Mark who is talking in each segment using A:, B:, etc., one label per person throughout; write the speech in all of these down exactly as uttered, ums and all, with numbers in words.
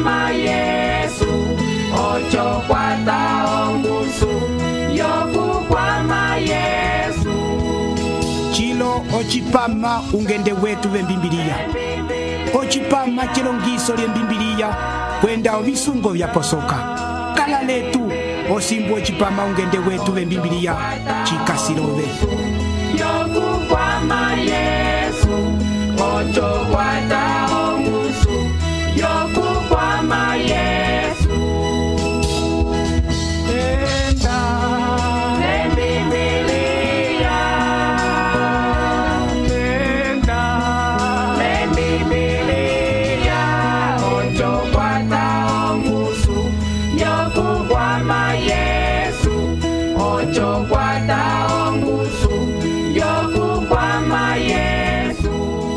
A: ma Yesu ocho kwata ongusu yoku kwa ma Yesu
B: chilo ochipama ungende wetu bembibiliya ochipama chilongiso lyembimbiliya kwenda obisungo byaposoka kala letu osimbo ochipama ungende wetu bembibiliya chikasilobe
A: yoku kwa ma Yesu ocho kwata ongusu yoku kwa ma Yesu enda lembibiliya enda lembibiliya ocho kwata ongusu yoku kwa ma Yesu ocho kwata ongusu yoku kwa ma Yesu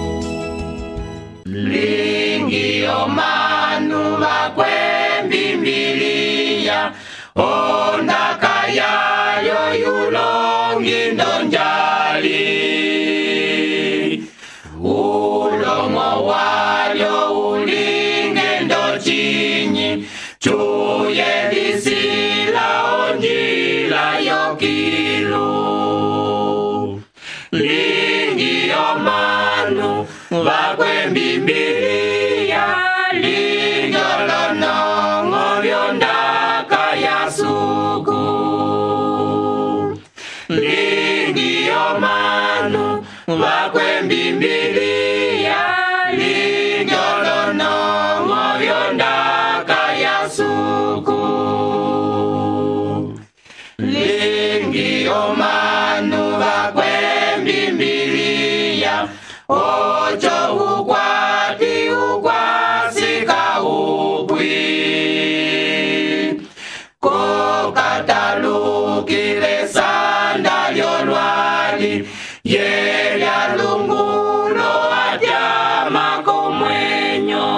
A: lingi omanu bakwe bimbiliya ondaka yayo yulongi ndonjali ulomo walyo ulinge ndochinyi chuye disila onjila yokilu lingi omanu bakwe bimbiliya lingolonongo byondaka yasuku lingi omanu bakwe bimbiliya lingolonongo byondaka yasuku lingi omanu bakwe bimbiliya ocho ukwati ukwasika upwi kokatalukile sanda lyolwali yelya lungulo atyama komwenyo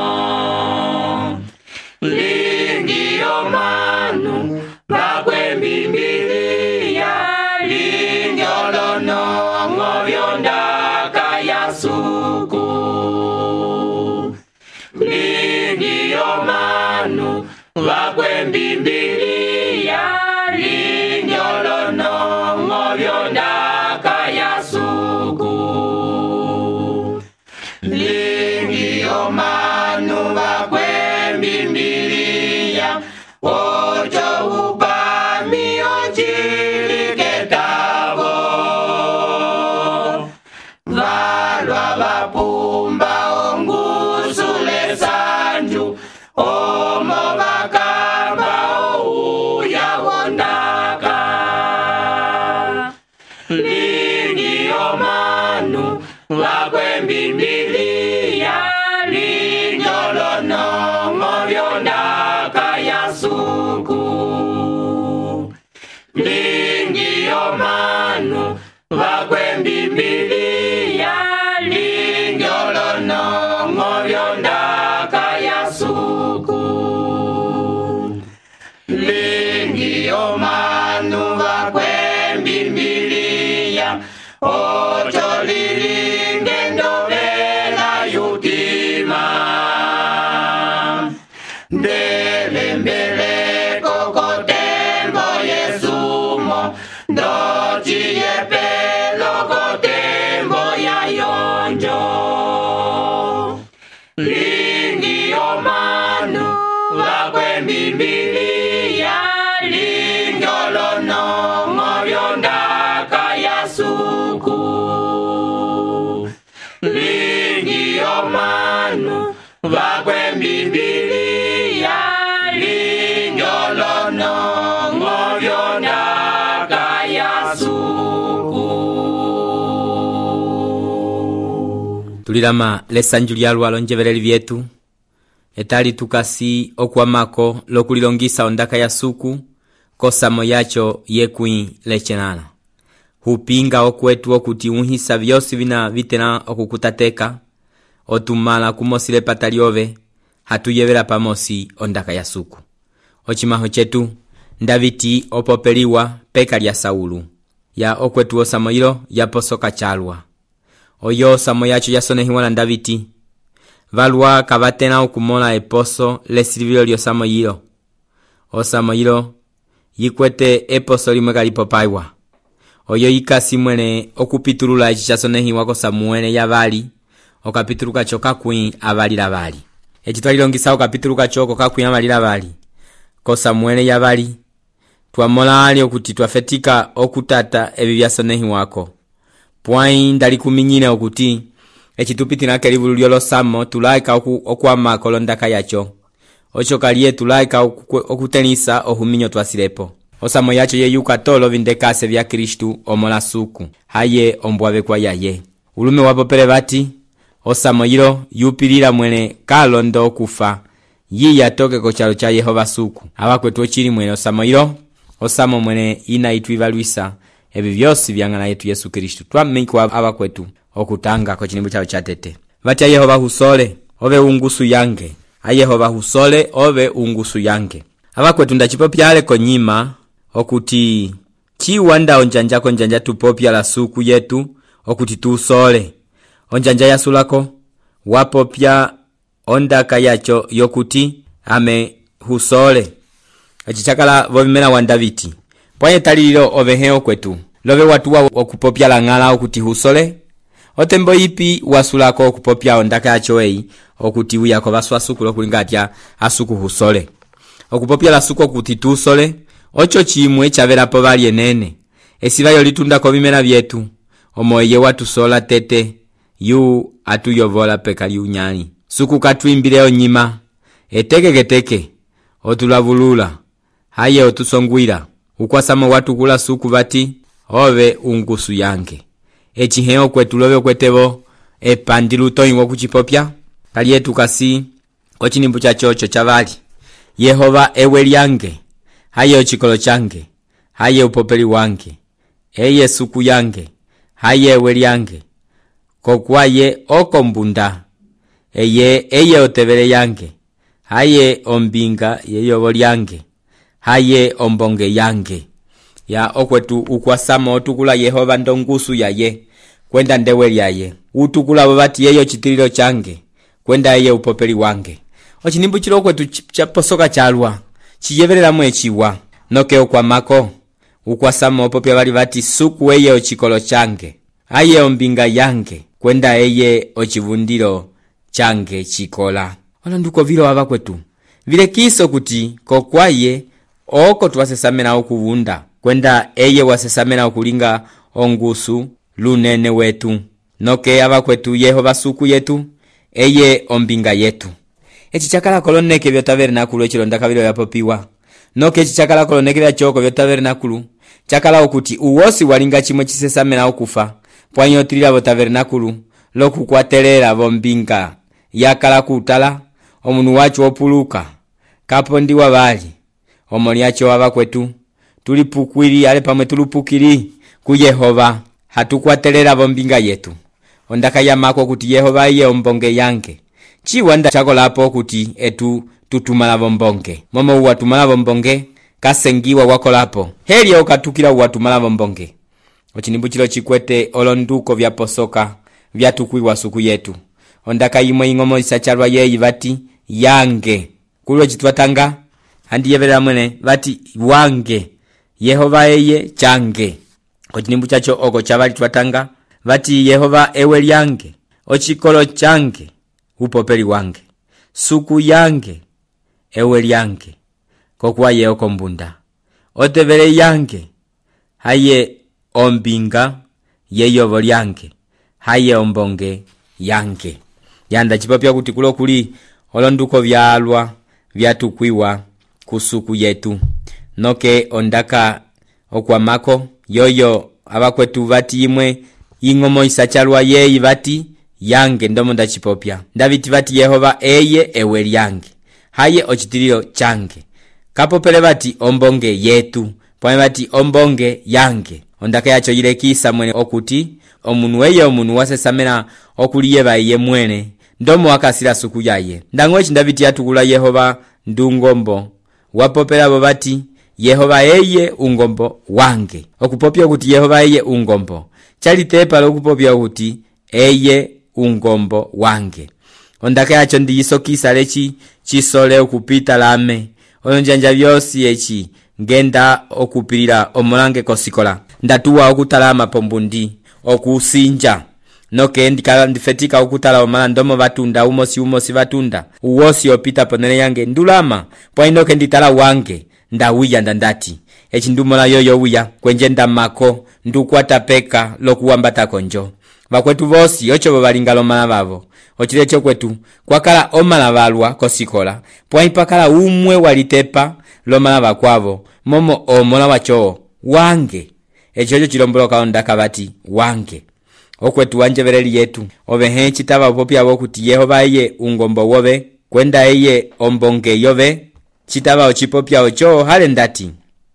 A: lingi omanu bakwe bimbiliya lingyolonongo byondaka yasuku lingi omanu bakwe bimbiliya lingyolonongo byondaka yasuku lingi omanu bakwe bimbiliya ocho upami ochiliketabo valwa vapumba ongusule sanju omo bakamba ouya wondaka lingi omanu bakwe bimbiliya lingyolonongo byondaka yasuku lingi omanu bakwe bimbiliya lingyolonongo byondaka yasuku lingi omanu bakwe bimbiliya ocho lilinge ndobela yutima ndelembele kokotembo yesumo ndochiye pelo kotembo ya yonjo lingi omanu bakwe bimbiliya lingyolonongo byondaka yasuku lingi omanu bakwe bimbiliya lingyolonongo byondaka yasuku
C: tulilama lesanju lyalwa lonjeveleli vyetu etali tukasi okwamako lokulilongisa ondaka yasuku kosamo yacho yekwi lechenala hupinga okwetu okuti unhisa vyosi vina vitena okukutateka otumala kumosile pataliove hatuyevela pamosi ondaka yasuku ochimaho chetu ndaviti opopeliwa peka lya Saulu ya okwetu osamoilo yaposoka chalwa oyo samo yacho yasonehiwa na Ndaviti valwa kavatena okumola eposo lesilivilo lyosamoyilo. Osamoyilo yikwete eposo limwe kalipopaiwa. Oyo yikasi mwene okupitulula echi chasonehiwa ko Samuele yavali okapituluka choka kwi avalila vali. Echi twalilongisa okapituluka choko kakwi avalila vali ko Samuele yavali twamola ali okuti twafetika okutata ebi byasonehiwako. Pwai ndali kuminyine okuti echi tupitira kelivulu lyolosamo tulaika oku, okwama kolondaka yacho. Ocho kaliye tulaika okutenisa ohuminyo twasilepo. Osamo yacho ye yukatolo vindekase vya Kristu omola suku. Haye ombwabe kwa yaye. Ulume wapopele bati osamo yilo yupilila mwene kalondo okufa. Yi yatoke kochalo cha Yehova suku. Hawa kwetu ochiri mwene osamo yilo. Osamo mwene ina itu ivaluisa. Ebi vyosi vyangana yetu Yesu Kristu. Twamikwa hawa kwetu okutanga kochinibu chao chatete. Vati ya Yehova husole ove ungusu yange. A Yehova husole ove ungusu yange. Hawa kwetu ndachipopyale konyima okuti chiwanda onjanja konjanja tupopya la suku yetu okuti tusole. Onjanja ya sulako wapopya ondaka yacho yokuti ame husole. Achichakala vomimena wandaviti. Pwanye talililo oveheo kwetu. Love watuwa okupopya la ngala okuti husole. Otembo ipi wasulako okupopya ondaka yacho ei okuti uyako baswa suku lokulingatya asuku husole. Okupopya la suku okuti tusole. Ocho chimwe chavela po bali enene. Esiva yolitunda ko bimena byetu. Omoye watu sola tete. Yu atu yovola pekali unyani. Suku katwimbile onyima. Eteke keteke. Otulavulula. Haye otusongwira. Ukwasama watu kula suku bati. Ove ungusu yange. Echi heo kwetu love kwetebo. Epandilu toingo kuchipopya. Kali yetu kasi. Ochinimbu cha chocho chavali. Yehova ewe lyange. Haye ochikolo change. Haye upopeli wange. Eye suku yange. Haye ewe lyange. Kokwaye oko mbunda. Eye eye otevele yange. Haye ombinga yeyobo lyange. Haye ombonge yange. Ya okwetu ukwasama otukula Yehova ndongusu yaye. Kwenda ndewe yaye. Utukula babati yeyo chitililo change. Kwenda eye upopeli wange. Ochinimbu chilo kwetu chaposoka chalwa. Chiyevelela mwechiwa. Noke okwamako. Ukwasama opopya bali bati suku eye ochikolo change. Aye ombinga yange. Kwenda eye ochivundilo change chikola. Wala nduko vilo waba kwetu. Vile kiso kuti kokwaye oko tuwasesamena okuvunda. Kwenda eye wasesamena okulinga ongusu lunene wetu. Noke aba kwetu Yehova suku yetu. Eye ombinga yetu. Echi chakala koloneke vyo tabernakulu echilonda vilo yapopiwa. Noke echi chakala koloneke vya choko vyo tabernakulu. Chakala okuti uwosi walinga chimwe chisesamena okufa. Pwanyo trila vo tabernakulu. Loku kwatelera vo mbinga. Yakala kutala. Omunu wachu opuluka. Kapondiwa bali. Omoni yacho waba kwetu. Tulipukwiri ale pamwe tulupukiri. Ku Yehova. Hatukwatelera vo mbinga yetu. Ondaka yamako kuti Yehova iye ombonge yange. Chiwanda chako lapo kuti etu tutumala bombonge. Momo uwatumala bombonge kasengiwa wako lapo. Heli ya ukatukila uwatumala bombonge. Ochinimbu chilo chikwete olonduko vya posoka vya tukwiwa suku yetu. Ondaka yimwe ingomo isachalwa yeyi vati yange. Kulwe chitwatanga handi yevela mwene vati wange. Yehova eye change. Ochinimbu chacho oko chavali twatanga vati Yehova ewe lyange. Ochikolo change. Upopeli wange. Suku yange. Ewe lyange. Kokwa ye oko mbunda. Otevele yange. Haye ombinga. Yeyobo lyange. Haye ombonge yange. Yanda chipopya kuti kulo kuli olonduko vyalwa vyatukwiwa kusuku yetu. Noke ondaka okwamako yoyo abakwetu vati imwe ingomo isachalwa yeyi vati yange ndomo ndachipopya. Ndaviti vati Yehova eye ewe lyange. Haye ochitilio change. Kapopele vati ombonge yetu. Pwame vati ombonge yange. Ondaka yacho yilekisa mwene okuti omunu eye omunu wasesamena okuliyeba iye mwene. Ndomo wakasila suku yaye. Ndangwechi ndaviti yatukula Yehova ndungombo. Wapopela bobati Yehova eye ungombo wange. Okupopya kuti Yehova eye ungombo. Chali tepa lokupopya kuti eye ungombo wange. ondaka yacho ndiyisokisa lechi chisole okupita lame olonjanja byosi echi ngenda okupirira omulange kosikola ndatuwa okutala amapombundi okusinja noke ndikala ndifetika okutala omala ndomo batunda umosi umosi batunda uwosi opita ponele yange ndulama poinoke nditala wange ndawiya ndandati echi ndumola yoyo wiya kwenje ndamako ndukwata peka lokuwambata konjo bakwetu bosi ocho balingalo mala babo ochilecho kwetu kwakala omala balwa kosikola pwaipakala umwe walitepa lomala bakwabo momo omola wacho wange echocho chilomboloka ondaka bati wange okwetu wanjebereli yetu obehe chitaba popya bokuti Yehova ye ungombo wobe kwenda eye ombonge yobe chitaba ochipopya ocho hale ndati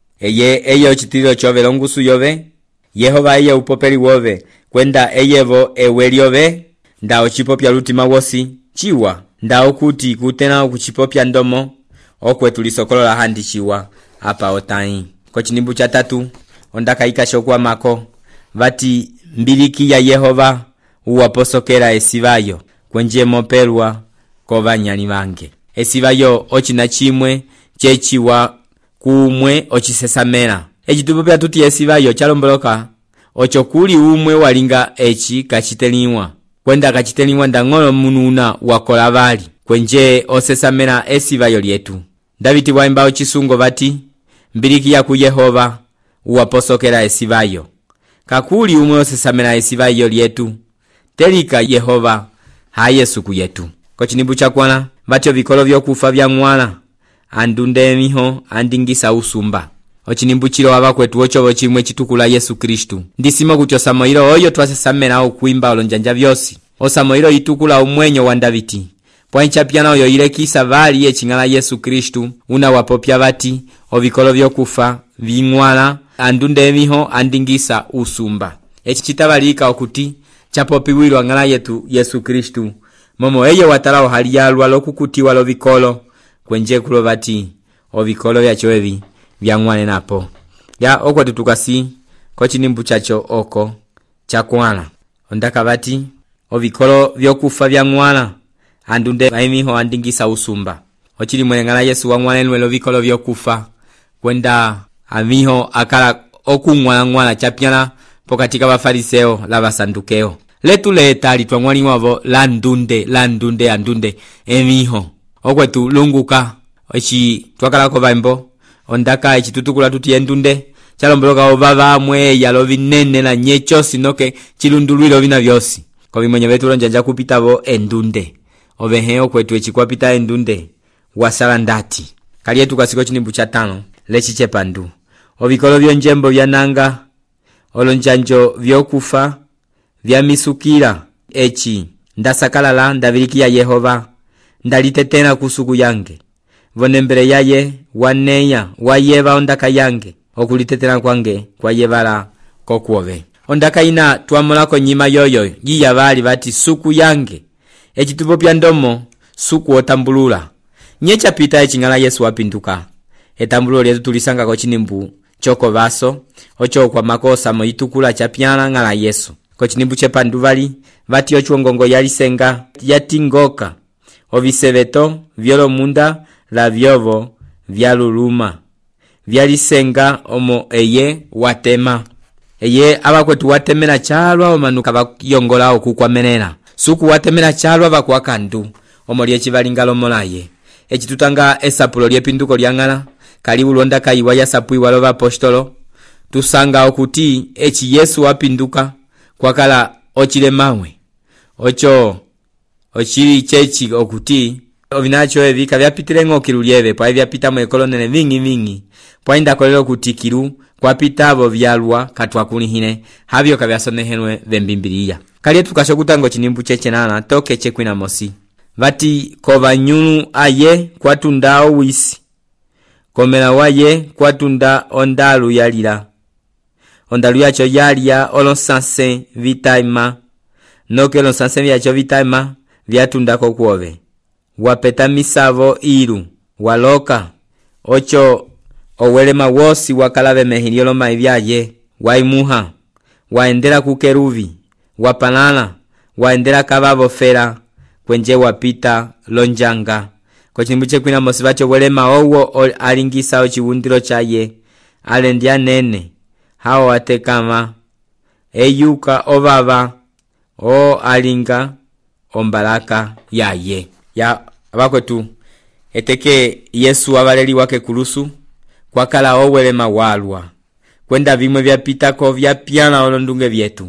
C: eye eye ochitililo chobe longusu yobe Yehova ye upopeli wobe kwenda eyebo eweliobe nda ochipopya lutima wosi chiwa nda okuti kutena okuchipopya ndomo okwetu lisokolola handi chiwa apa otai kochinimbu cha tatu ondaka ikashokwa mako vati mbiliki ya Yehova uwaposokera esivayo kwenje mopelwa kovanyani vange esivayo ochina chimwe chechiwa kumwe ochisesamera echitupopya tuti esivayo chalomboloka ocho kuli umwe walinga echi kachiteliwa kwenda kachiteliwa ndangolo mununa wakola bali kwenje osesamera esivayo lietu Daviti waimba ochisungo vati mbiliki ya ku Yehova uwaposokera esivayo kakuli umwe osesamera esivayo lietu telika Yehova hayesu ku yetu kochinibu chakwana batyo bikolo byokufa bya mwala andunde emiho andingisa usumba ochinimbu chilo abakwetu ocho chimwe chitukula Yesu Kristu ndisimo kutyo samoiro oyo twasesamera okuimba olonjanja byosi osamoiro itukula umwenyo wa Daviti poincha piana oyo ilekisa vali echingala Yesu Kristu una wapopya bati obikolo byokufa bingwala andunde emiho andingisa usumba echi chitabalika okuti chapopiwirwa ngala yetu Yesu Kristu momo eye watalao hali yalwa lokukutiwa lo bikolo kwenje kulo bati obikolo byachoebi byangwane napo ya okwa tutukasi kochinimbu chacho oko chakwana ondaka bati obikolo byokufa byangwana andunde emiho andingisa usumba ochili mwengala Yesu wangwane lo bikolo byokufa kwenda amiho akala okungwana ngwana chapyana pokatika bafariseo la basandukeo letu leta litwangwani wabo la ndunde la ndunde andunde emiho okwetu lunguka echi twakala ko baimbo ondaka echi tutukula tuti endunde chalomboloka obaba amwe yalo binene na nyecho sinoke chilundulwilo bina byosi ko bimonye betu lonjanja kupita bo endunde obehe okwetu echi kwapita endunde wasala ndati kali yetu kasiko chinimbu cha tano lechi chepandu obikolo byonjembo byananga olonjanjo byokufa byamisukira echi ndasakalala ndabilikia Yehova ndalitetena kusuku yange vonembere yaye waneya wayeba ondaka yange okulitetena kwange kwayebala kokuobe ondaka ina twamolako nyima yoyo yiya bali bati suku yange echi tupopya ndomo suku otambulula nyecha pita echingala Yesu wapinduka etambulo lyetu tulisanga ko chinimbu choko baso ocho kwa makosa mo itukula chapyana ngala Yesu ko chinimbu chepandu bali bati ochongongo yalisenga yatingoka obisebeto vyolo munda la vyovo vyaluluma vyalisenga omo eye watema eye abakwetu watemera chalwa omanuka bakiyongola okukwamenera suku watemera chalwa bakwakandu omo lye chibalingalo molaye echitutanga esapulo lyepinduko lyangala kalibu londa kaiwa ya sapui waloba apostolo tusanga okuti echi Yesu wapinduka kwakala ochile mawe ocho ochili chechi okuti obinacho ebi kabyapitire ngokirulyebe pa byapita mu ekolonene vingi vingi poinda kolero kutikiru kwapita abo byalwa katwakulihine habyo kabyasonehenwe bembimbiliya kali tukashokutango chinimbu chechenana toke chekwina mosi vati kobanyunu aye kwatundao wisi komela waye kwatunda ondalu yalira ondalu yacho yalia olonsanse vitaima noke olonsanse vyacho vitaima vyatunda kokuove wapeta misavo ilu waloka ocho owelema wosi wakalabe mehiliolo maivyaye waimuha waendela kukeruvi wapanana waendela kababo fera kwenje wapita lonjanga ko chilimbu chekwina mosi vacho welema owo alingisa o chiwundiro chaye ale ndi anene hao watekama eyuka obaba o alinga ombalaka yaye ya abakwetu eteke Yesu abaleli wake kulusu kwakala owelema walwa kwenda vimwe vyapitako vyapyana olondunge vyetu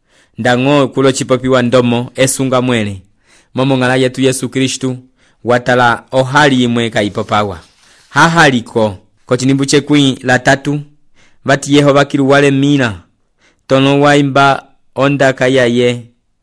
C: ndango kulo chipopiwa ndomo esunga mwele momo ngala yetu Yesu Kristu watala ohali imwe kaipopawa hahaliko ko chilimbu chekwi la tatu vati Yehova kiruwale mina tono waimba ondaka yaye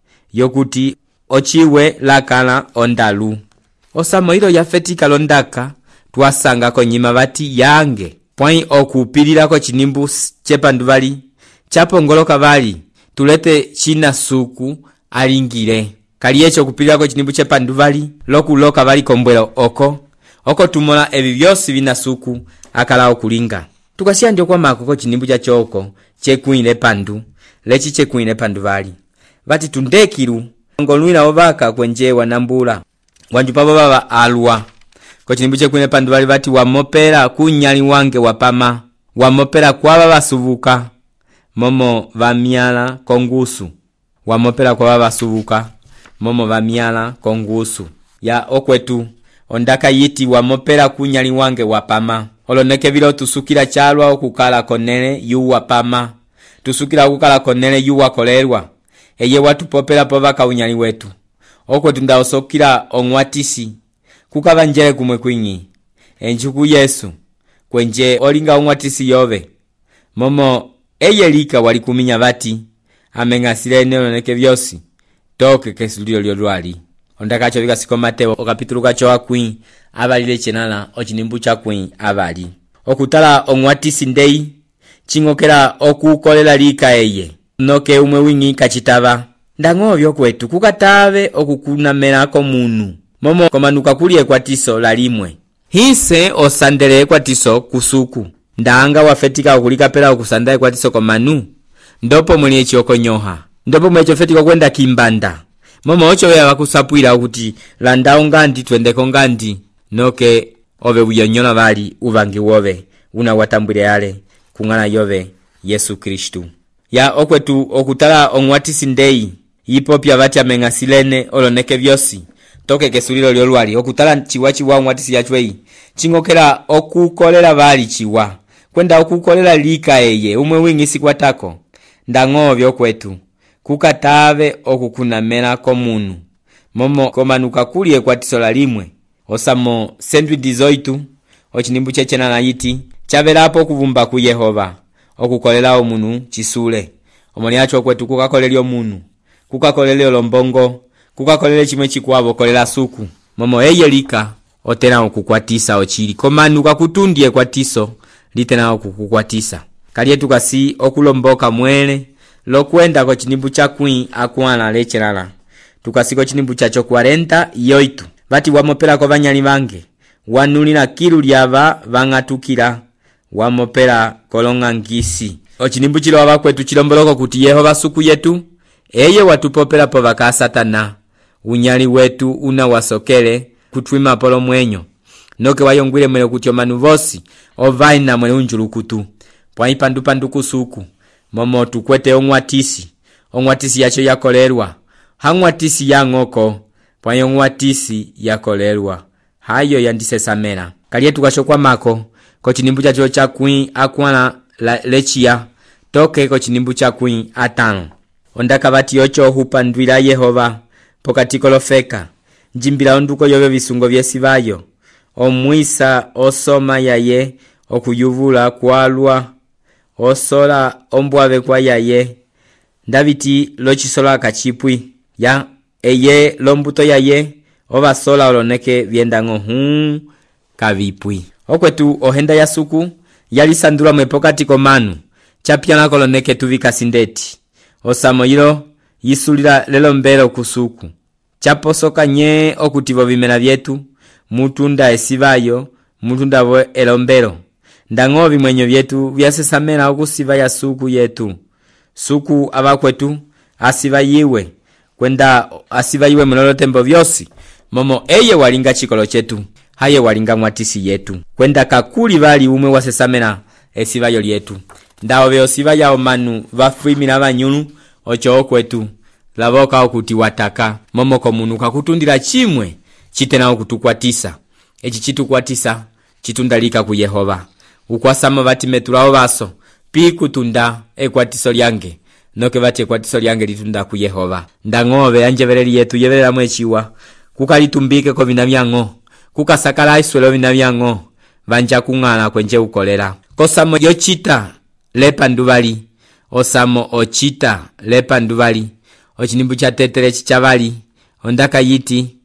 C: yokuti ochiwe lakala ondalu osamo ilo yafetika londaka twasanga ko nyima vati yange pwai okupilira ko chilimbu chepanduvali chapongoloka vali tulete china suku alingire kali echo kupilira ko chilimbu chepanduvali lokuloka vali kombwelo oko oko tumola ebi byosi bina suku akala okulinga tukasiya ndio kwa mako ko chilimbu cha choko chekwine pandu lechi chekwine panduvali vati tundekiru ngolwina obaka kwenjewa nambula wanjupa baba alwa ko chilimbu chekwine panduvali vati wamopera kunyali wange wapama wamopera kwa baba subuka momo vamiala kongusu wamopera kwa baba subuka momo vamiala kongusu ya okwetu ondaka yiti wamopera kunyali wange wapama oloneke vilo tusukira chalwa okukala konene yu wapama tusukira okukala konene yu wakolerwa eye watu popera povaka unyali wetu okwetu ndaosokira onwatisi kukavanjele kumwe kwinyi enjuku Yesu kwenje olinga onwatisi yove momo eye lika wali kuminya vati amengasile eneo neke vyosi toke kesulio lyolwali ondaka cho vikasiko Mateo okapituluka cho akwi abalile chenala ochilimbu cha kwi abali okutala onwatisi ndei chingokera okukolela lika eye noke umwe wingi kachitava ndangovyo kwetu kukatave okukunamela ko munu momo komanuka kulie kwatiso lalimwe hise osandele kwatiso kusuku ndanga wafetika okulika pela okusandae kwatiso komanu ndopo muli echi okonyoha ndopo mwecho fetika kwenda kimbanda momo ocho ya wakusapwila ukuthi landao ngandi twendeko ngandi noke ove buyonyola bali uvangi wobe una watambwile yale kungana yove Yesu Kristu ya okwetu okutala onwatisi ndei yipopya vati amengasilene oloneke vyosi toke kesulilo lyolwali okutala chiwa chiwa onwatisi yachwei chingokera okukolera bali chiwa kwenda okukolera lika eye umwe wingi sikwatako ndangovyo kwetu kukatave okukunamela ko munu momo komanuka kulie kwatiso lalimwe osamo sendwi dizoitu ochilimbu chechena na yiti chavelapo okuvumba ku Yehova okukolela omunu chisule omoni acho kwetu kukakolelyo omunu kukakolelyo lombongo kukakolele chimwe chikwabo kolela suku momo eye lika otena okukwatisa ochili komanuka kutundie kwatiso litena okukukwatisa kalietu kasi okulomboka mwele lokwenda ko chilimbu cha kwi akwana lechelala tukasiko chilimbu cha chokwarenta yoitu vati wamopera ko banyali bange wanulina kilu lyaba bangatukira wamopera kolonga ngisi ochilimbu chilo abakwetu chilomboloko kuti Yehova suku yetu eye watupopera po baka satana unyali wetu una wasokele kutwima polo mwenyo noke wayongwile mwele kuti omanu vosi ovaina mwele unjulukutu pwaipandu pandu kusuku momo tukwete onwatisi onwatisi yacho yakolerwa hangwatisi yangoko pwayo onwatisi yakolerwa hayo yandise samela kalietu kashokwa mako ko chilimbu chacho cha kwi akwana lechia toke ko chilimbu cha kwi atano ondaka vati yocho hupandwila Yehova pokati kolofeka njimbila onduko yobe bisungo byesibayo omwisa osoma yaye okuyuvula kwalwa osola ombwabe kwa yaye ndabiti lochisola kachipwi ya eye lombuto yaye obasola oloneke byendango hu kavipwi okwetu ohenda ya suku yalisandula mwepokati komanu chapyana koloneke tuvika sindeti osamoyilo yisulira lelo mbelo kusuku chaposoka nye okutivo bimena byetu mutunda esibayo mutunda bo elombelo ndangobi mwenyo byetu byasesamela okusiba ya suku yetu suku abakwetu asiba yiwe kwenda asiva iwe mulolo tembo vyosi momo eye walinga chikolo chetu haye walinga mwatisi yetu kwenda kakuli vali umwe wasesamena esiva yoli yetu ndao vyosiva yao manu vafwimila vanyunu ocho okwetu lavoka okuti wataka momo komunu kakutundila chimwe chitena okutukwatisa echi chitukwatisa chitundalika ku Yehova ukwasama vati metulao vaso pikutunda ekwatiso lyange noke vati ekwatiso lyange litunda ku Yehova ndang'ove anjevereli yetu yeverela mwechiwa kukalitumbike ko vina vyango kukasakala iswelo vina vyango vanja kung'ala kwenje ukolela kosamo yochita lepa nduvali osamo ochita lepa nduvali ochinimbu cha tetere chichavali ondaka yiti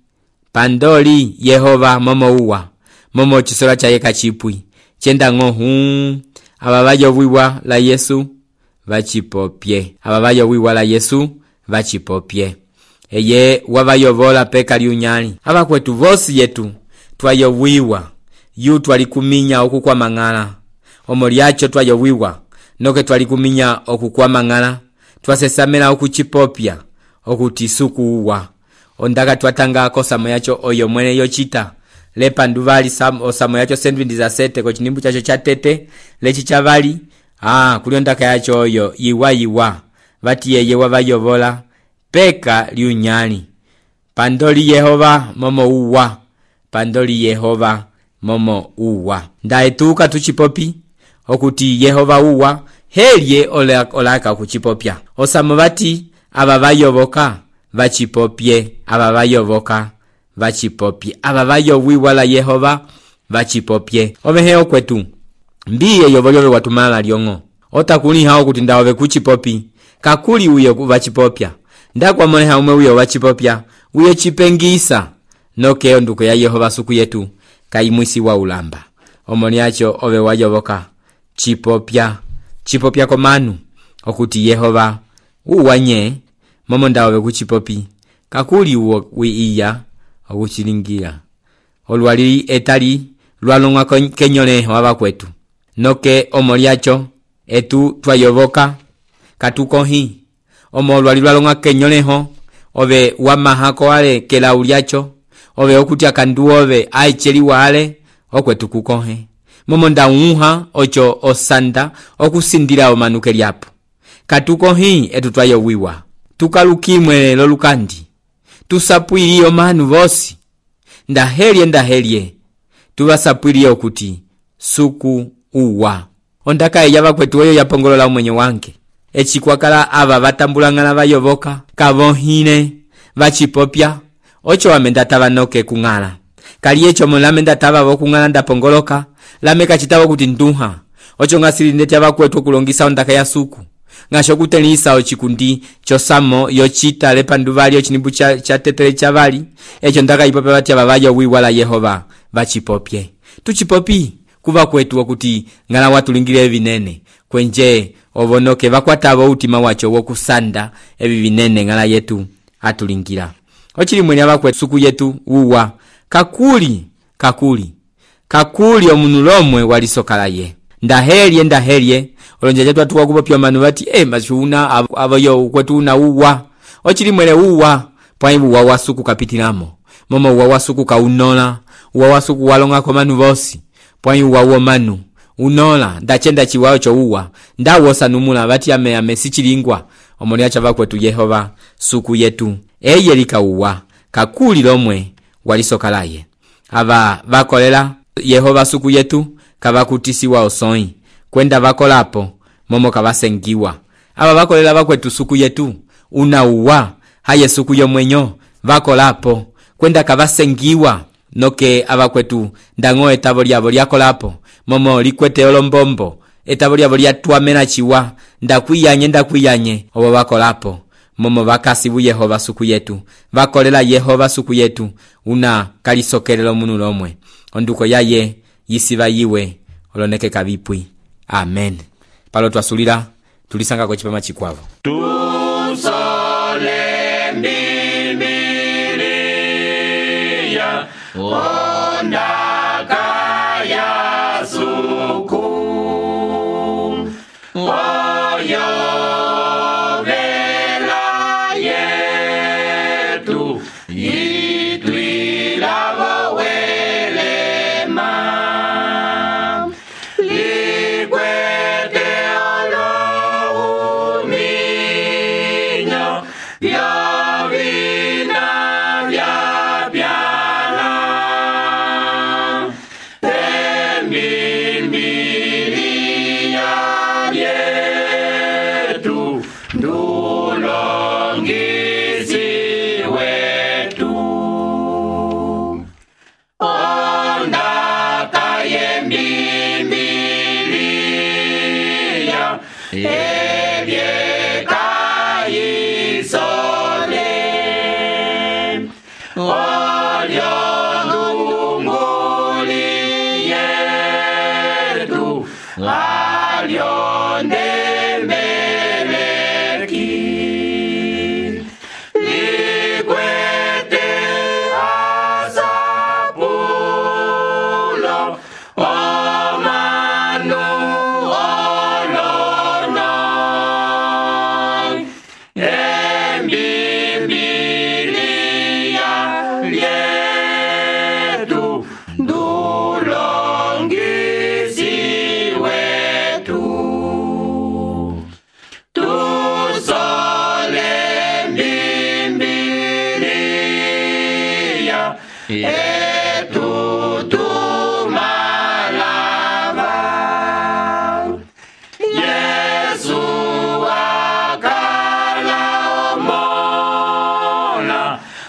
C: pandoli Yehova momo uwa momo chisola cha yeka chipwi chenda ngohu ababayo wiwa la Yesu vachipopye ababayo wiwa la Yesu vachipopye eye wabayobola peka liunyali abakwetu vosi yetu twayowiwa yu twalikuminya okukwa mang'ala omoliacho twayowiwa noke twalikuminya okukwa mang'ala twasesamela okuchipopya okutisukuwa ondaka twatanga kosamo yacho oyo mwene yochita lepa nduvali sam osamo yacho sendvindiza sete ko chinimbu chacho chatete lechi chavali ah kuli ondaka yacho oyo iwa iwa vati yeye wabayobola peka liunyali pandoli Yehova momo uwa pandoli Yehova momo uwa ndaetuka tuchipopi okuti Yehova uwa helye olaka olaka kuchipopya osamo vati ababayoboka vachipopye ababayoboka vachipopye ababayowiwa la Yehova vachipopye omeheo kwetu mbiye yobolyo watumala lyongo otakuli hao kuti ndawe kuchipopi kakuli uyo vachipopya ndakwa moneha umwe uyo vachipopya uyo chipengisa noke nduko ya Yehova suku yetu kaimwisi wa ulamba omoniacho ove wayoboka chipopya chipopya komanu okuti Yehova uwanye momo ndawe kuchipopi kakuli uwo wiiya okuchilingira olwali etali lwalonga kenyole waba kwetu noke omoliacho etu twayoboka katukohi omolwali lwalonga kenyoleho obe wamahako ale kela uliacho obe okuti akanduove aicheli wale okwetu kukohe momo ndaunha ocho osanda okusindira omanuke lyapo katukohi etu twayowiwa tukalukimwe lolukandi tusapwili omanu vosi ndahelye ndahelye tubasapwili okuti suku uwa ondaka yaba kwetu oyo yapongolola umwenye wange echikwakala aba batambulangana bayoboka kabonhine vachipopya ocho amenda tabanoke kungala kali echo molamenda taba bokungala ndapongoloka lameka chitabo kuti nduha ocho ngasiri ndete abakwetu kulongisa ondaka ya suku ngasho kutelisa ochikundi chosamo yochita lepa nduvali ochinimbu cha, cha tetere chavali echo ndaka ipope bati ababayo wiwa la Yehova vachipopye tuchipopi kuva kwetu okuti ngala watulingire vinene kwenje obonoke bakwatabo utima wacho wokusanda ebi binene ngala yetu atulingira ochili mwenye abakwetu suku yetu uwa kakuli kakuli kakuli omunulomwe walisokalaye ndahelye ndahelye olonjeje twatuwa kupopya manu bati eh machuna abayo kwetu una uwa ochili mwene uwa pwaibu uwa wasuku kapitilamo momo uwa wasuku kaunola uwa wasuku walonga ko manu bosi pwaibu uwa uwa manu unola ndachenda chiwao cho uwa ndawo sanumula bati ame ame sichilingwa omoni achava kwetu Yehova suku yetu eye lika uwa kakuli lomwe walisokalaye aba bakolela Yehova suku yetu kabakutisiwa osoi kwenda bakolapo momo kabasengiwa aba bakolela bakwetu suku yetu una uwa haye suku yomwenyo bakolapo kwenda kabasengiwa noke abakwetu ndango etabo lyabo lyakolapo momo likwete olombombo etabo lyabo lyatwamena chiwa ndakwiyanye ndakwiyanye obo bakolapo momo bakasibu Yehova suku yetu bakolela Yehova suku yetu una kalisokelelo munulomwe onduko yaye yisiba yiwe oloneke kabipwi amen palo twasulira tulisanga ko chipama chikwavo
A: tusole mbibilia ondaka ya suku oyo vela ye Ebye kaisole Olyo ndunguli yetu Alyo ndembeleki Likwete asapulo Omanu olonoy Embibilia lietu Dulongisi wetu Tusole mbimbilia Etu tumalava Yesu akala omola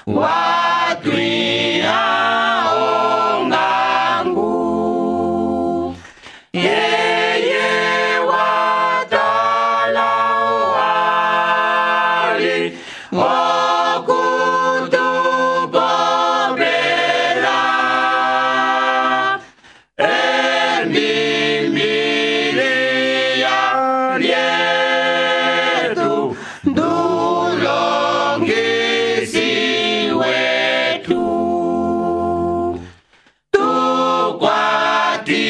A: Watwia ongangu Yeye watala wali Okutupopela Embibilia lietu Dulongisi wetu Tukwati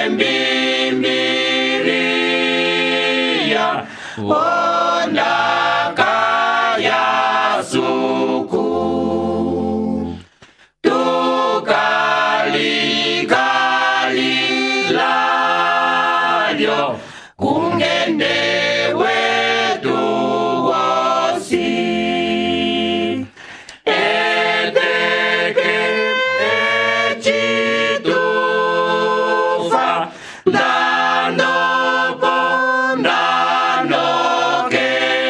A: embibilia Ondaka ya suku Tukali kali lalyo Kungende wetu wosi Eteke echitufa Danopo danoke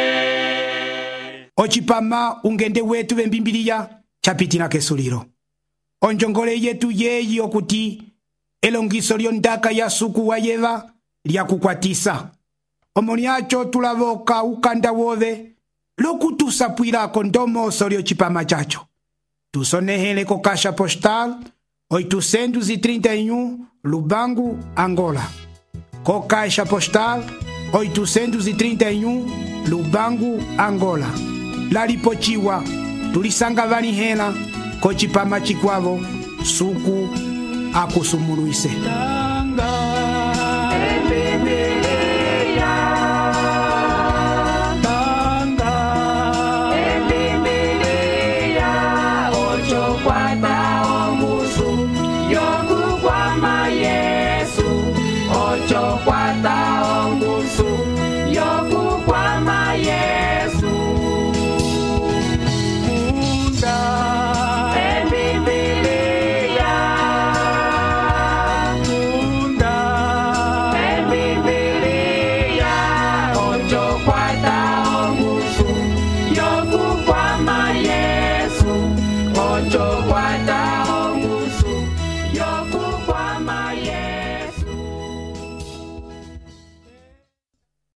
B: Ochipama ungende wetu vembimbilia chapitina kesuliro. Onjongole yetu yeyi okuti elongiso lyondaka ya suku wa yeva lya kukwatisa. Omoniacho tulavoka ukanda wove lokutusapwirako ndomoso lyochipama chacho. Tusonehele ko kasha postal oitocentos e trinta e um Lubango, Angola. Co caixa postal oitocentos e trinta e um Lubango, Angola. Laripochiwa tulisanga vanihela kochipama chikwavo suku akusumuluise.